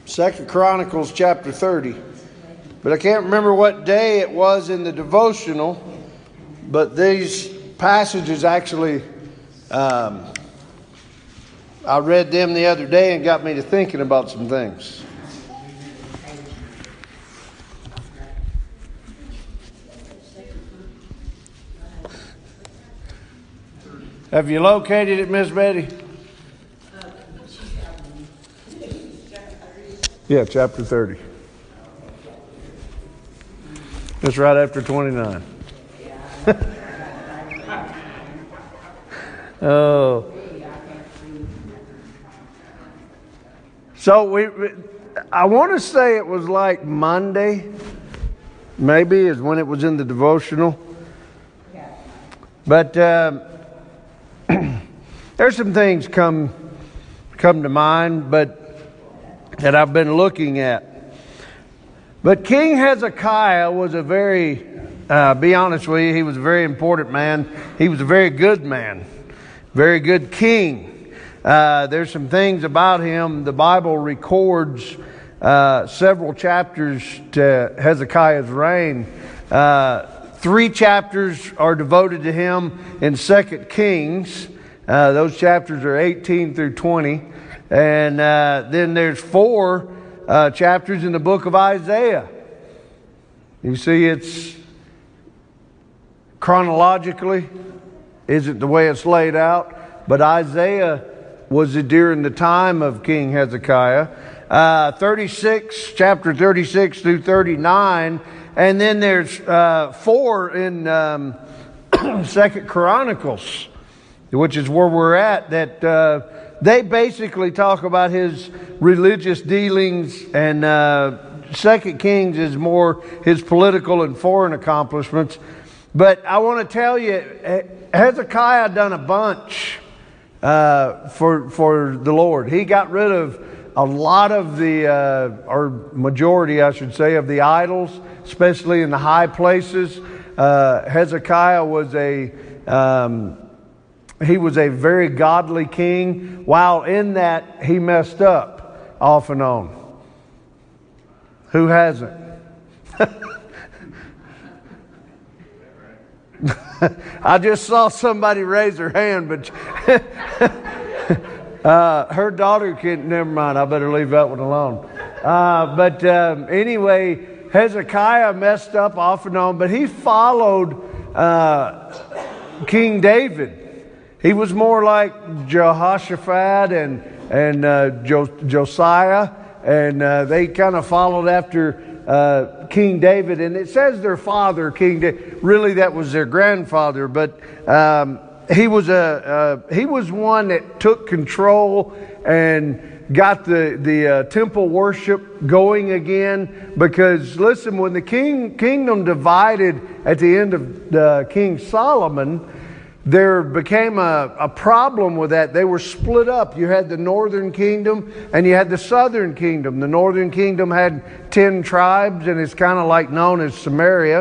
Second Chronicles chapter 30. But I can't remember what day it was in the devotional, but these passages actually, I read them the other day and got me to thinking about some things. Have you located it, Miss Betty? Yeah, chapter 30. That's right after 29. Oh. So I want to say it was like Monday, maybe, is when it was in the devotional. But there's some things come to mind, but that I've been looking at. But King Hezekiah was a very, be honest with you, he was a very important man. He was a very good man, very good king. There's some things about him. The Bible records several chapters to Hezekiah's reign. 3 chapters are devoted to him in 2 Kings. Those chapters are 18 through 20. And then there's 4 chapters in the book of Isaiah. You see, it's chronologically isn't the way it's laid out, but Isaiah was during the time of King Hezekiah. Chapter 36 through 39, and then there's 4 in 2 Chronicles, which is where we're at, that they basically talk about his religious dealings, and 2 Kings is more his political and foreign accomplishments. But I want to tell you, Hezekiah done a bunch for the Lord. He got rid of a lot of the, or majority, I should say, of the idols, especially in the high places. Hezekiah was he was a very godly king. While in that, he messed up off and on. Who hasn't? I just saw somebody raise her hand, but her daughter can't. Never mind. I better leave that one alone. But anyway, Hezekiah messed up off and on, but he followed King David. He was more like Jehoshaphat and Josiah, and they kind of followed after King David. And it says their father, King David. Really, that was their grandfather, but he was one that took control and got the temple worship going again. Because listen, when the kingdom divided at the end of King Solomon, there became a problem with that. They were split up. You had the northern kingdom and you had the southern kingdom. The northern kingdom had 10 tribes, and it's kind of like known as Samaria.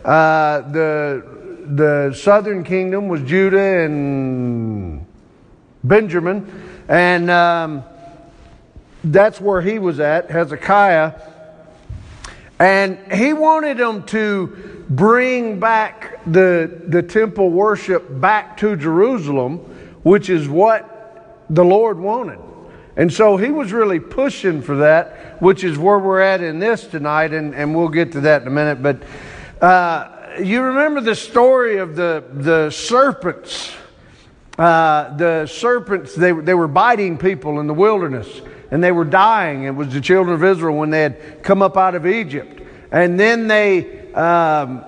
The southern kingdom was Judah and Benjamin. And that's where he was at, Hezekiah. And he wanted them to bring back the temple worship back to Jerusalem, which is what the Lord wanted. And so he was really pushing for that, which is where we're at in this tonight, and we'll get to that in a minute. But you remember the story of the serpents. The serpents, they were biting people in the wilderness, and they were dying. It was the children of Israel when they had come up out of Egypt. And then the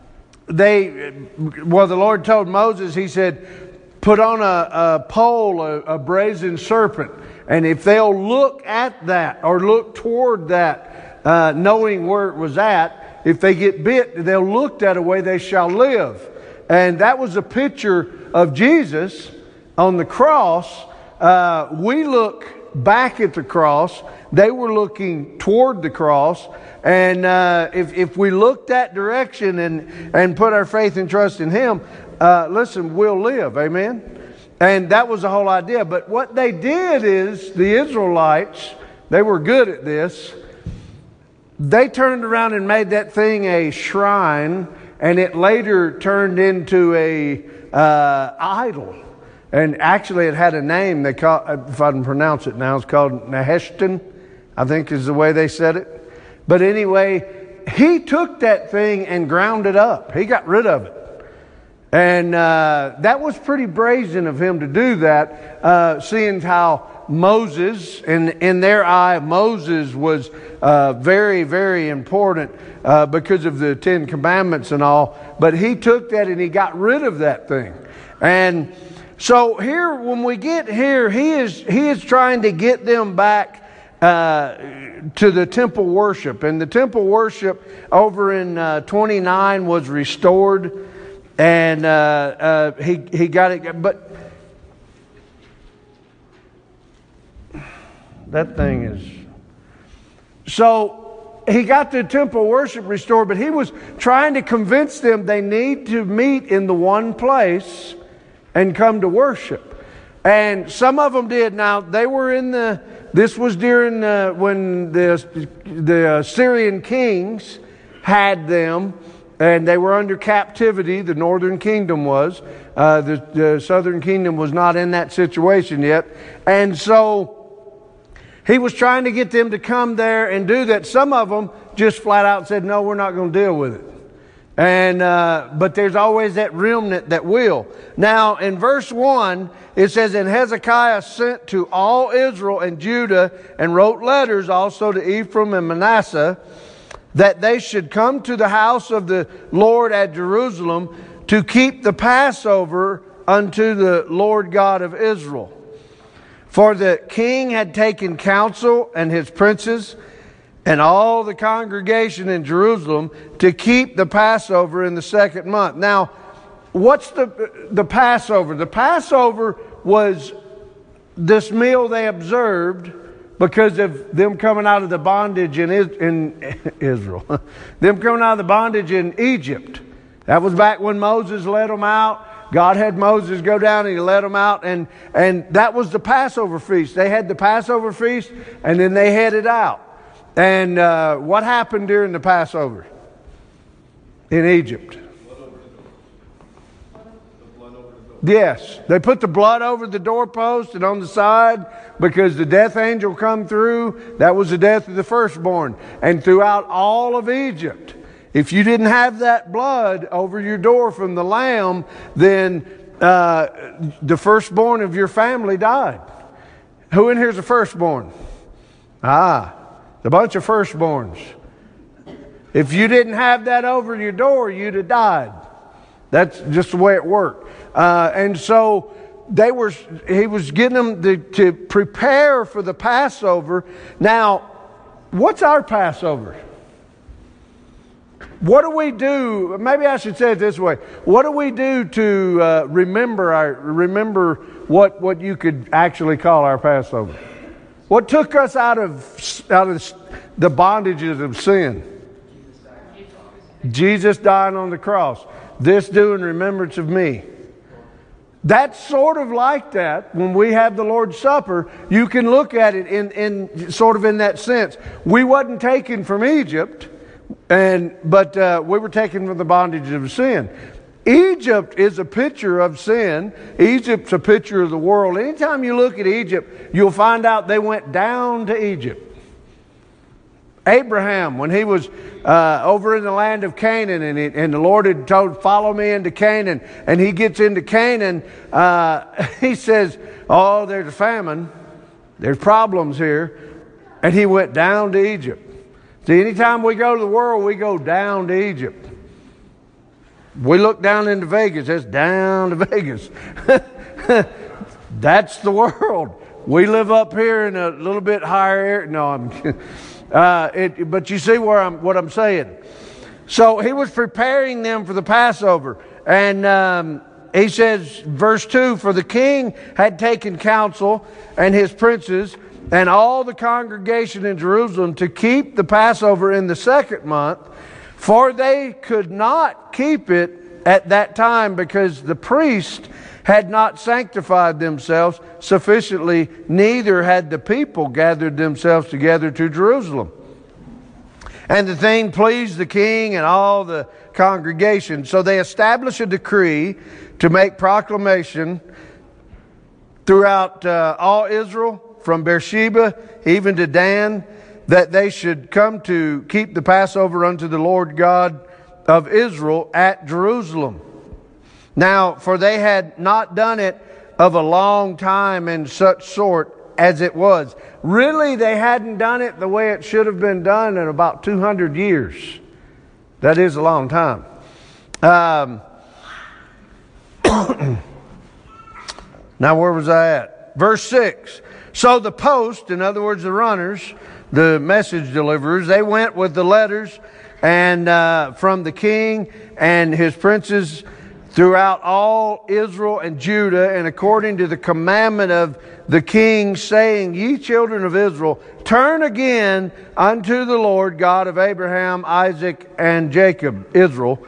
Lord told Moses, he said, put on a pole, a brazen serpent. And if they'll look at that or look toward that, knowing where it was at, if they get bit, they'll look that way, they shall live. And that was a picture of Jesus on the cross. We look back at the cross. They were looking toward the cross. And if we look that direction and put our faith and trust in Him, listen, we'll live. Amen? And that was the whole idea. But what they did is, the Israelites, They were good at this. They turned around and made that thing a shrine, and it later turned into a idol. And actually, it had a name. They call, if I can pronounce it now, it's called Nehushtan, I think is the way they said it. But anyway, he took that thing and ground it up. He got rid of it. And that was pretty brazen of him to do that, seeing how Moses, in their eye, Moses was very, very important because of the Ten Commandments and all. But he took that and he got rid of that thing. And so here, when we get here, he is trying to get them back to the temple worship. And the temple worship over in 29 was restored. And he got it. But that thing is... So he got the temple worship restored, but he was trying to convince them they need to meet in the one place and come to worship. And some of them did. Now, they were in the... This was during when the Syrian kings had them, and they were under captivity. The northern kingdom was. The southern kingdom was not in that situation yet. And so he was trying to get them to come there and do that. Some of them just flat out said, no, we're not going to deal with it. And but there's always that remnant that will. Now, in verse 1, it says, And Hezekiah sent to all Israel and Judah and wrote letters also to Ephraim and Manasseh, that they should come to the house of the Lord at Jerusalem to keep the Passover unto the Lord God of Israel. For the king had taken counsel and his princes and all the congregation in Jerusalem to keep the Passover in the second month. Now, what's the Passover? The Passover was this meal they observed because of them coming out of the bondage in Israel. Them coming out of the bondage in Egypt. That was back when Moses led them out. God had Moses go down and he led them out. And that was the Passover feast. They had the Passover feast and then they headed out. And what happened during the Passover in Egypt? Yes, they put the blood over the doorpost and on the side because the death angel come through. That was the death of the firstborn. And throughout all of Egypt, if you didn't have that blood over your door from the lamb, then the firstborn of your family died. Who in here is a firstborn? The bunch of firstborns. If you didn't have that over your door, you'd have died. That's just the way it worked. And so he was getting them to prepare for the Passover. Now, what's our Passover? What do we do? Maybe I should say it this way. What do we do to remember what you could actually call our Passover? What took us out of the bondages of sin? Jesus dying on the cross. This do in remembrance of me. That's sort of like that. When we have the Lord's Supper, you can look at it in sort of in that sense. We wasn't taken from Egypt, but we were taken from the bondage of sin. Egypt is a picture of sin. Egypt's a picture of the world. Anytime you look at Egypt, you'll find out they went down to Egypt. Abraham, when he was over in the land of Canaan, and the Lord had told, follow me into Canaan, and he gets into Canaan, he says, oh, there's a famine. There's problems here. And he went down to Egypt. See, anytime we go to the world, we go down to Egypt. We look down into Vegas, that's down to Vegas. That's the world. We live up here in a little bit higher area. No, I'm kidding. But you see what I'm saying. So he was preparing them for the Passover. And he says, verse 2, For the king had taken counsel and his princes and all the congregation in Jerusalem to keep the Passover in the second month, for they could not keep it at that time because the priest had not sanctified themselves sufficiently, neither had the people gathered themselves together to Jerusalem. And the thing pleased the king and all the congregation. So they established a decree to make proclamation throughout all Israel, from Beersheba even to Dan, that they should come to keep the Passover unto the Lord God of Israel at Jerusalem. Now, for they had not done it of a long time in such sort as it was. Really, they hadn't done it the way it should have been done in about 200 years. That is a long time. Now, where was I at? Verse 6. So the post, in other words, the runners, the message deliverers, they went with the letters and from the king and his princes throughout all Israel and Judah, and according to the commandment of the king, saying, Ye children of Israel, turn again unto the Lord God of Abraham, Isaac, and Jacob, Israel,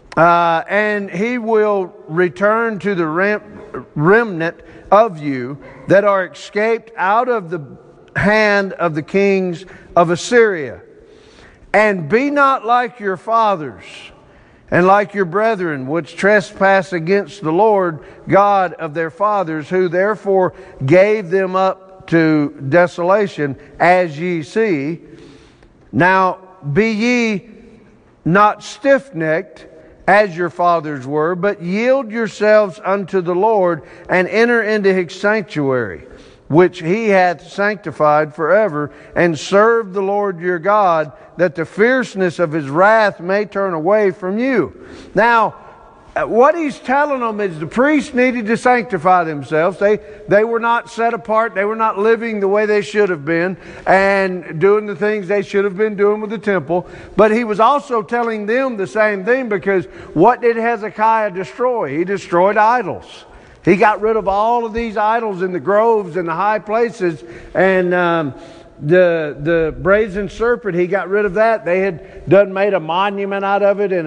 and he will return to the remnant of you that are escaped out of the hand of the kings of Assyria. And be not like your fathers, and like your brethren, which trespass against the Lord God of their fathers, who therefore gave them up to desolation, as ye see. Now be ye not stiff-necked, as your fathers were, but yield yourselves unto the Lord, and enter into his sanctuary, which he hath sanctified forever, and serve the Lord your God, that the fierceness of his wrath may turn away from you. Now, what he's telling them is the priests needed to sanctify themselves. They were not set apart. They were not living the way they should have been and doing the things they should have been doing with the temple. But he was also telling them the same thing, because what did Hezekiah destroy? He destroyed idols. He got rid of all of these idols in the groves and the high places, and the brazen serpent, he got rid of that. They had made a monument out of it and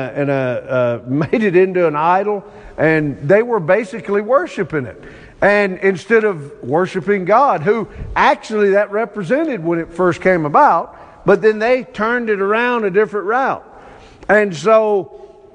made it into an idol, and they were basically worshiping it. And instead of worshiping God, who actually that represented when it first came about, but then they turned it around a different route. And so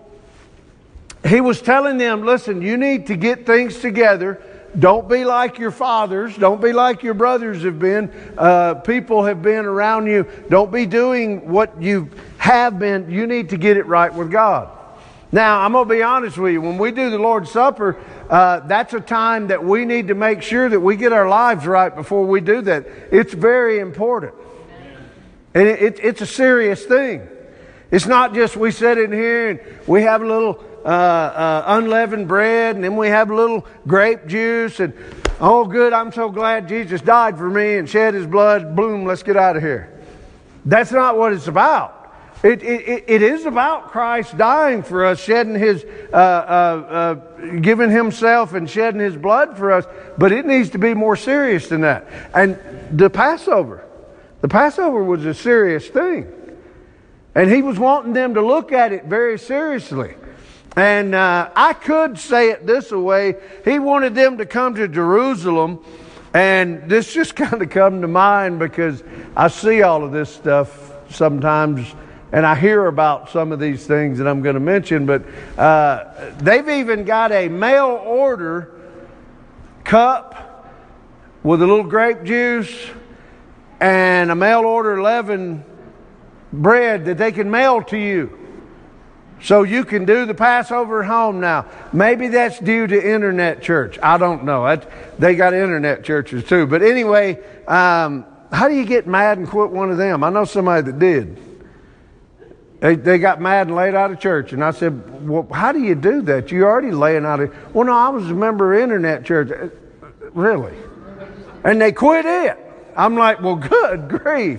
he was telling them, listen, you need to get things together. Don't be like your fathers. Don't be like your brothers have been. People have been around you. Don't be doing what you have been. You need to get it right with God. Now, I'm going to be honest with you. When we do the Lord's Supper, that's a time that we need to make sure that we get our lives right before we do that. It's very important. And it's a serious thing. It's not just we sit in here and we have a little unleavened bread, and then we have a little grape juice, and oh good, I'm so glad Jesus died for me and shed his blood, boom, let's get out of here. That's not what it's about. It is about Christ dying for us, shedding his giving himself and shedding his blood for us, but it needs to be more serious than that. And the Passover was a serious thing, and he was wanting them to look at it very seriously. And I could say it this way. He wanted them to come to Jerusalem. And this just kind of come to mind because I see all of this stuff sometimes. And I hear about some of these things that I'm going to mention. But they've even got a mail order cup with a little grape juice and a mail order leavened bread that they can mail to you. So you can do the Passover at home now. Maybe that's due to internet church. I don't know. They got internet churches too. But anyway, how do you get mad and quit one of them? I know somebody that did. They got mad and laid out of church. And I said, well, how do you do that? You're already laying out of... Well, no, I was a member of internet church. Really? And they quit it. I'm like, well, good grief.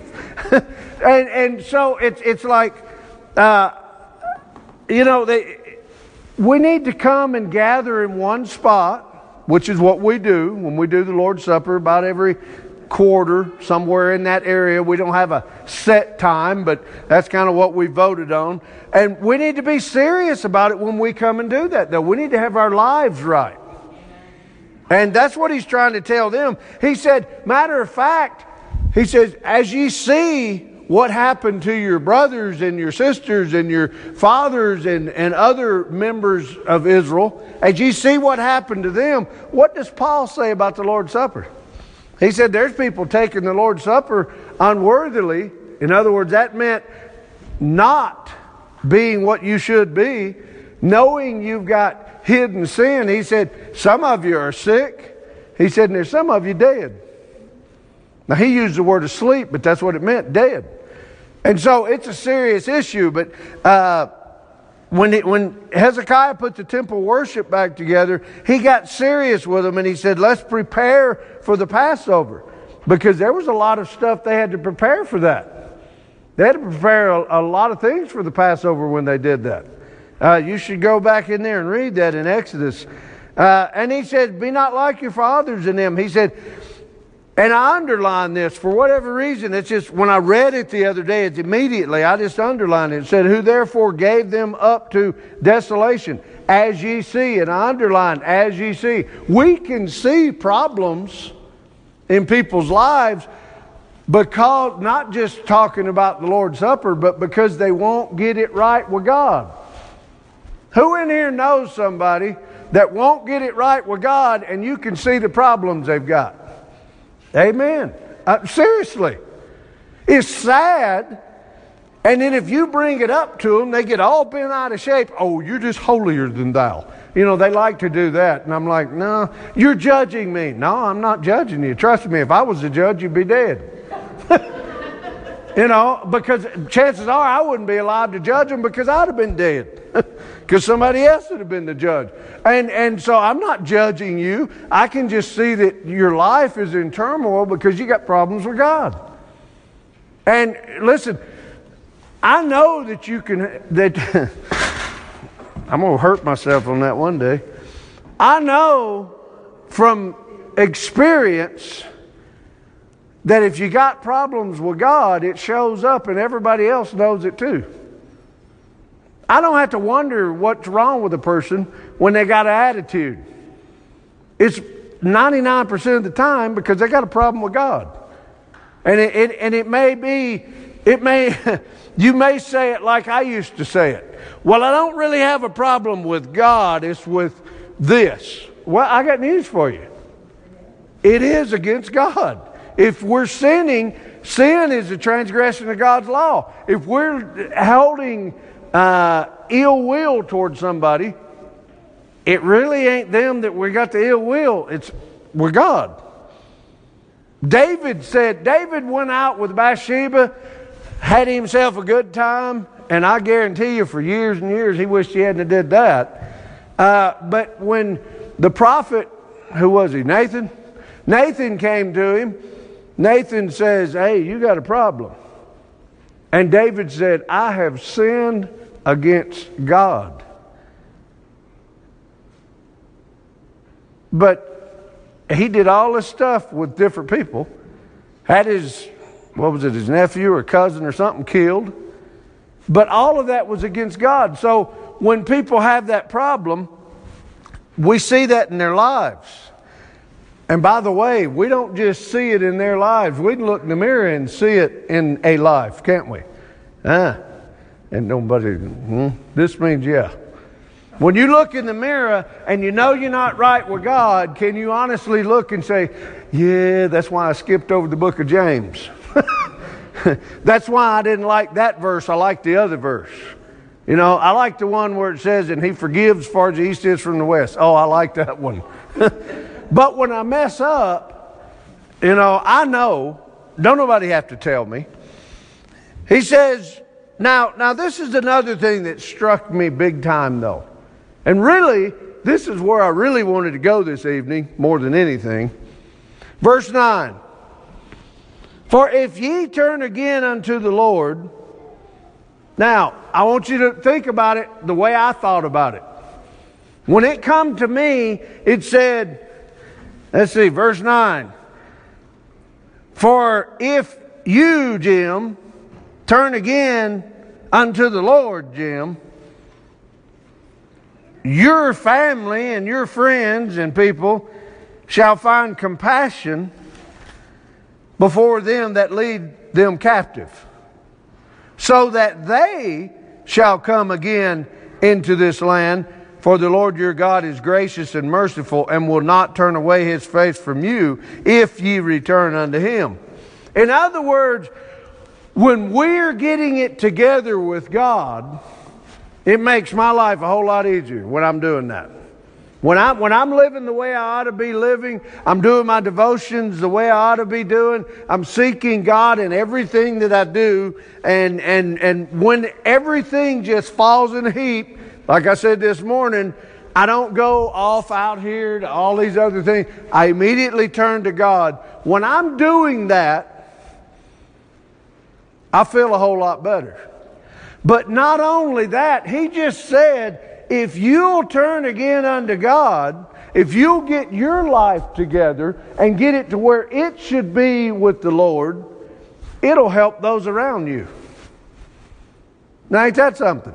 and so it's like... we need to come and gather in one spot, which is what we do when we do the Lord's Supper about every quarter, somewhere in that area. We don't have a set time, but that's kind of what we voted on. And we need to be serious about it when we come and do that, though. We need to have our lives right. And that's what he's trying to tell them. He said, matter of fact, he says, as ye see what happened to your brothers and your sisters and your fathers and other members of Israel, as ye see what happened to them, what does Paul say about the Lord's Supper? He said there's people taking the Lord's Supper unworthily. In other words, that meant not being what you should be, knowing you've got hidden sin. He said, some of you are sick. He said, and there's some of you dead. Now, he used the word asleep, but that's what it meant, dead. And so it's a serious issue. But when Hezekiah put the temple worship back together, he got serious with them, and he said, let's prepare for the Passover. Because there was a lot of stuff they had to prepare for that. They had to prepare a lot of things for the Passover when they did that. You should go back in there and read that in Exodus. And he said, be not like your fathers in them. He said, and I underlined this for whatever reason. It's just when I read it the other day, it's immediately, I just underlined it. It said, who therefore gave them up to desolation, as ye see. And I underlined, as ye see. We can see problems in people's lives because, not just talking about the Lord's Supper, but because they won't get it right with God. Who in here knows somebody that won't get it right with God, and you can see the problems they've got? Amen. Seriously. It's sad. And then if you bring it up to them, they get all bent out of shape. Oh, you're just holier than thou. You know, they like to do that. And I'm like, no, you're judging me. No, I'm not judging you. Trust me, if I was the judge, you'd be dead. You know, because chances are I wouldn't be alive to judge them because I'd have been dead. Because somebody else would have been the judge. And so I'm not judging you. I can just see that your life is in turmoil because you got problems with God. And listen, I know that you can, that I'm going to hurt myself on that one day. I know from experience that if you got problems with God, it shows up and everybody else knows it too. I don't have to wonder what's wrong with a person when they got an attitude. It's 99% of the time because they got a problem with God. And it may be, you may say it like I used to say it. Well, I don't really have a problem with God, it's with this. Well, I got news for you. It is against God. If we're sinning, sin is a transgression of God's law. If we're holding ill will towards somebody, it really ain't them that we got the ill will. We're God. David went out with Bathsheba, had himself a good time, and I guarantee you for years and years he wished he hadn't did that. But when the prophet, who was he, Nathan came to him, Nathan says, hey, you got a problem. And David said, I have sinned against God. But he did all this stuff with different people. Had his nephew or cousin or something killed. But all of that was against God. So when people have that problem, we see that in their lives. And by the way, we don't just see it in their lives. We can look in the mirror and see it in a life, can't we? And nobody, this means yeah. When you look in the mirror and you know you're not right with God, can you honestly look and say, yeah, that's why I skipped over the book of James. That's why I didn't like that verse. I like the other verse. You know, I like the one where it says, and he forgives as far as the east is from the west. Oh, I like that one. But when I mess up, you know, I know, don't nobody have to tell me. He says, now this is another thing that struck me big time though. And really, this is where I really wanted to go this evening, more than anything. Verse 9. For if ye turn again unto the Lord. Now, I want you to think about it the way I thought about it. When it come to me, it said, let's see, verse 9. For if you, Jim, turn again unto the Lord, Jim, your family and your friends and people, shall find compassion before them that lead them captive, so that they shall come again into this land. For the Lord your God is gracious and merciful, and will not turn away his face from you, if ye return unto him. In other words, when we're getting it together with God, it makes my life a whole lot easier when I'm doing that. When I'm living the way I ought to be living, I'm doing my devotions the way I ought to be doing, I'm seeking God in everything that I do, and when everything just falls in a heap, like I said this morning, I don't go off out here to all these other things. I immediately turn to God. When I'm doing that, I feel a whole lot better. But not only that, he just said, if you'll turn again unto God, if you'll get your life together and get it to where it should be with the Lord, it'll help those around you. Now, ain't that something?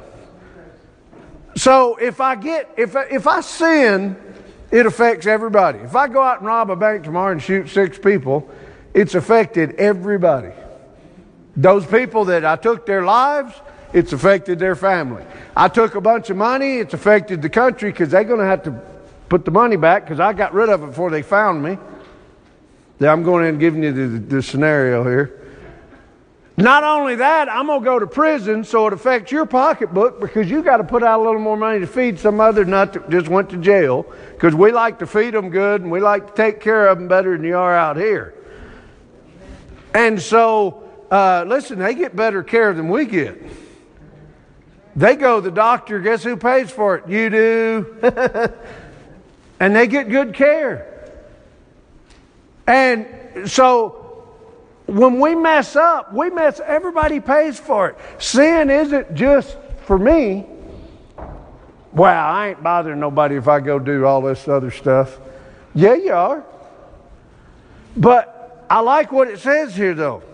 So if I sin, it affects everybody. If I go out and rob a bank tomorrow and shoot 6 people, it's affected everybody. Those people that I took their lives, it's affected their family. I took a bunch of money, it's affected the country, because they're going to have to put the money back, because I got rid of it before they found me. I'm going in and giving you the scenario here. Not only that, I'm going to go to prison, so it affects your pocketbook, because you got to put out a little more money to feed some other nut that just went to jail, because we like to feed them good and we like to take care of them better than you are out here. And so, listen, they get better care than we get. They go to the doctor, guess who pays for it? You do. And they get good care. And so, when we mess up, everybody pays for it. Sin isn't just for me. Well, I ain't bothering nobody if I go do all this other stuff. Yeah, you are. But I like what it says here, though.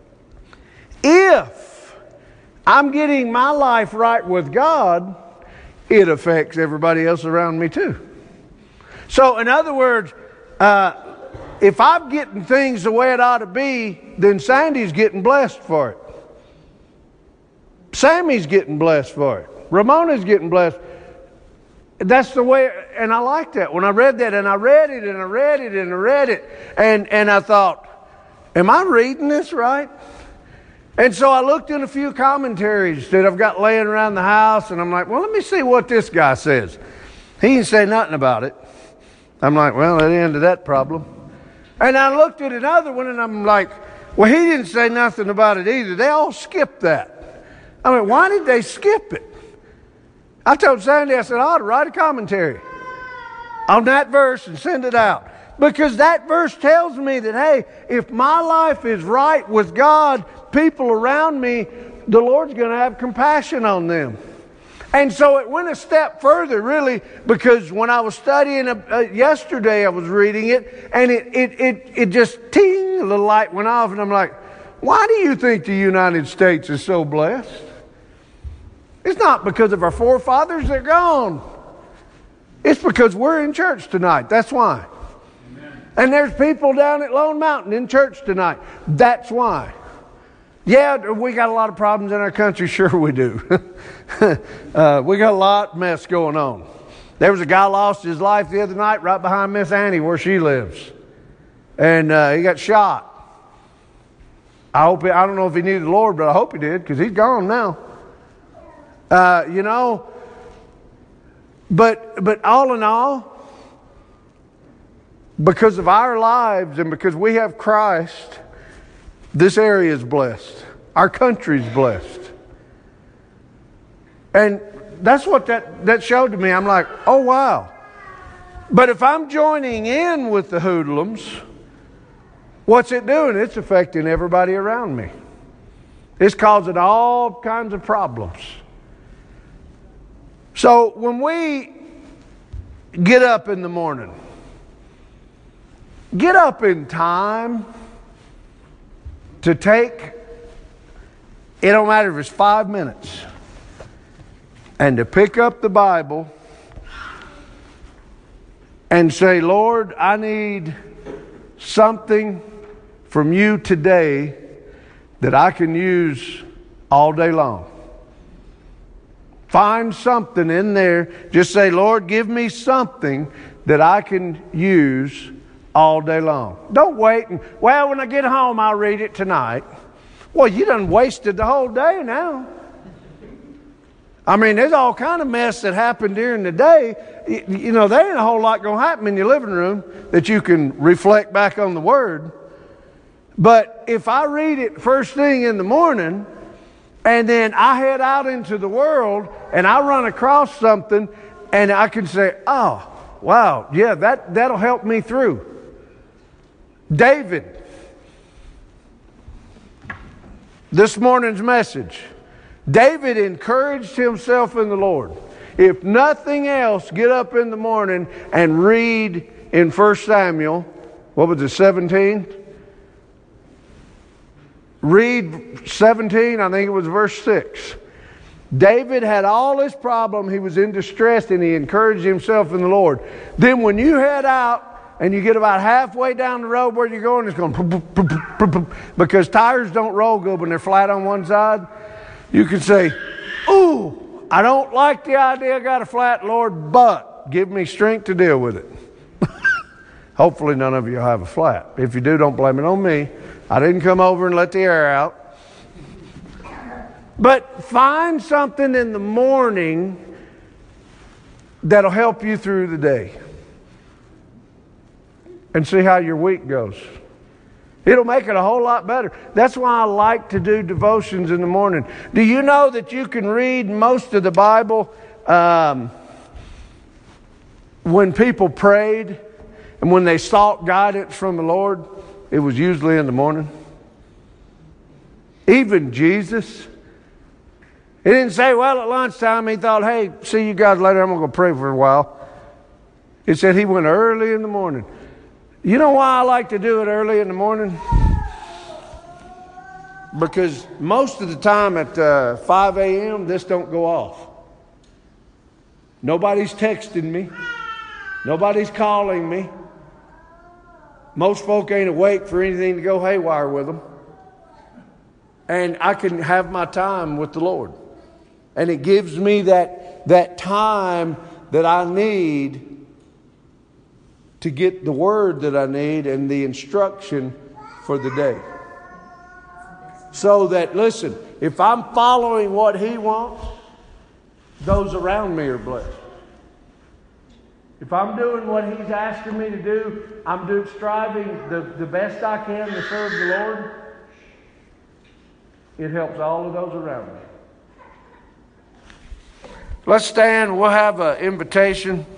If I'm getting my life right with God, it affects everybody else around me too. So, in other words, if I'm getting things the way it ought to be, then Sandy's getting blessed for it. Sammy's getting blessed for it. Ramona's getting blessed. That's the way, and I like that. When I read that, and I read it, and I read it, and I read it, and I thought, am I reading this right? And so I looked in a few commentaries that I've got laying around the house, and I'm like, well, let me see what this guy says. He didn't say nothing about it. I'm like, well, that ended that problem. And I looked at another one, and I'm like, well, he didn't say nothing about it either. They all skipped that. I mean, why did they skip it? I told Sandy, I said, I ought to write a commentary on that verse and send it out. Because that verse tells me that, hey, if my life is right with God, people around me, the Lord's going to have compassion on them. And so it went a step further, really, because when I was studying yesterday, I was reading it, and it just ting, a little light went off, and I'm like, why do you think the United States is so blessed? It's not because of our forefathers, they're gone. It's because we're in church tonight, that's why. Amen. And there's people down at Lone Mountain in church tonight, that's why. Yeah, we got a lot of problems in our country. Sure we do. We got a lot of mess going on. There was a guy lost his life the other night right behind Miss Annie where she lives. And he got shot. I don't know if he needed the Lord, but I hope he did, because he's gone now. But all in all, because of our lives and because we have Christ, this area is blessed. Our country's blessed. And that's what that showed to me. I'm like, oh, wow. But if I'm joining in with the hoodlums, what's it doing? It's affecting everybody around me. It's causing all kinds of problems. So when we get up in the morning, get up in time to take, it don't matter if it's 5 minutes, and to pick up the Bible and say, Lord, I need something from you today that I can use all day long. Find something in there. Just say, Lord, give me something that I can use all day long. Don't wait and, well, when I get home, I'll read it tonight. Well, you done wasted the whole day now. I mean, there's all kind of mess that happened during the day. You know, there ain't a whole lot going to happen in your living room that you can reflect back on the Word. But if I read it first thing in the morning, and then I head out into the world, and I run across something, and I can say, oh, wow, yeah, that'll help me through. David, this morning's message, David encouraged himself in the Lord. If nothing else, get up in the morning and read in 1 Samuel, what was it, 17? Read 17, I think it was verse 6. David had all this problem. He was in distress, and he encouraged himself in the Lord. Then when you head out and you get about halfway down the road where you're going, it's going boom, boom, boom, boom, boom, boom, because tires don't roll good when they're flat on one side. You can say, ooh, I don't like the idea I got a flat, Lord, but give me strength to deal with it. Hopefully none of you have a flat. If you do, don't blame it on me. I didn't come over and let the air out. But find something in the morning that'll help you through the day. And see how your week goes. It'll make it a whole lot better. That's why I like to do devotions in the morning. Do you know that you can read most of the Bible when people prayed and when they sought guidance from the Lord? It was usually in the morning. Even Jesus. He didn't say, well, at lunchtime he thought, hey, see you guys later, I'm going to go pray for a while. It said he went early in the morning. You know why I like to do it early in the morning? Because most of the time at 5 a.m., this don't go off. Nobody's texting me. Nobody's calling me. Most folk ain't awake for anything to go haywire with them. And I can have my time with the Lord. And it gives me that time that I need to get the word that I need and the instruction for the day. So that, listen, if I'm following what He wants, those around me are blessed. If I'm doing what He's asking me to do, I'm striving the best I can to serve the Lord, it helps all of those around me. Let's stand. We'll have an invitation.